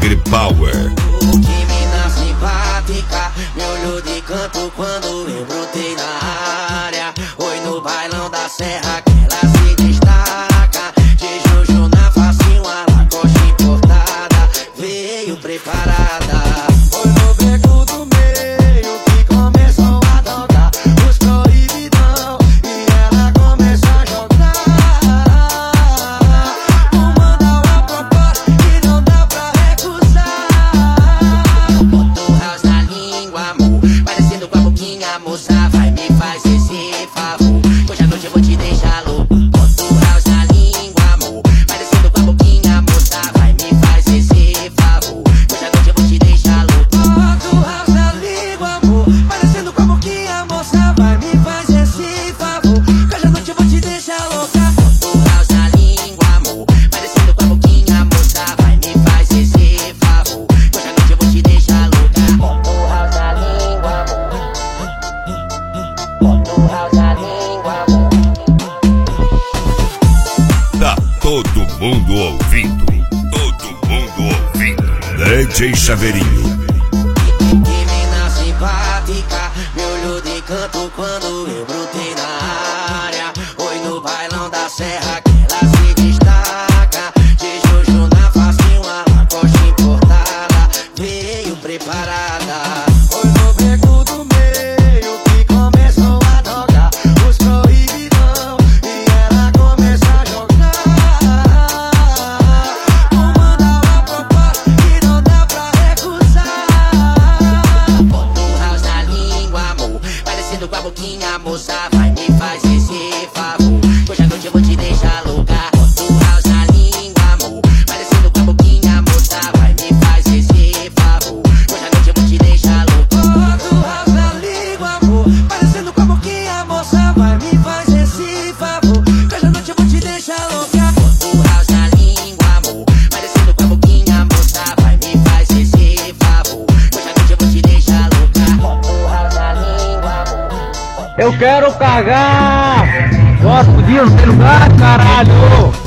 Dog Power. Que mina simpática, me olhou de canto quando eu brotei na área. Oi no bailão da serra que ela se destaca. De Jojo na facinho, a Lacoste importada, veio preparada. Foi no beco do meio que começou a tocar os proibidão e ela começou a jogar. Mandar uma proposta que não dá pra recusar. Bota o house na língua, amor, parecendo com a boquinha, moça, vai me fazer esse favor. Hoje à noite eu vou te deixar louco. Bota o house na língua, amor, parecendo com a boquinha, moça, vai me fazer esse favor. Hoje à noite eu vou te deixar louco. Bota o house na língua, amor, parecendo com a boquinha, moça, vai me fazer esse favor. Hoje à noite eu vou te deixar louca. Bota o house na língua, amor, parecendo com a boquinha, moça, vai me fazer esse favor. Hoje à noite eu vou te deixar louca. Bota o house na língua, amor. Bota o house na língua, amor. Tá todo mundo ouvindo. Todo mundo ouvindo. DJ Chaveirinho. Que mina simpática, me olhou de canto quando eu brotei na área. Oi no bailão da serra que ela se destaca. De Jojo na facinho, a Lacoste importada, veio preparada. Foi no beco do meio que começou a tocar os proibidão e ela começou a jogar. Mandar uma proposta que não dá pra recusar. Bota o house na língua, amor, parecendo com a boquinha, moça, vai me fazer esse favor. Hoje à noite eu vou te deixar louca. Bota o house na língua, amor, parecendo com a boquinha, moça, vai me fazer esse favor. Hoje à noite eu vou te deixar louca. Bota o house na língua, amor, parecendo com a boquinha, moça, vai me fazer esse favor. Hoje à noite eu vou te deixar louca. Bota o house na língua, amor, parecendo com a boquinha, moça, vai me fazer esse favor. Hoje à noite eu vou te deixar louca. Bota o house na língua, amor. Eu quero cagar! Gosto de não ter lugar, caralho!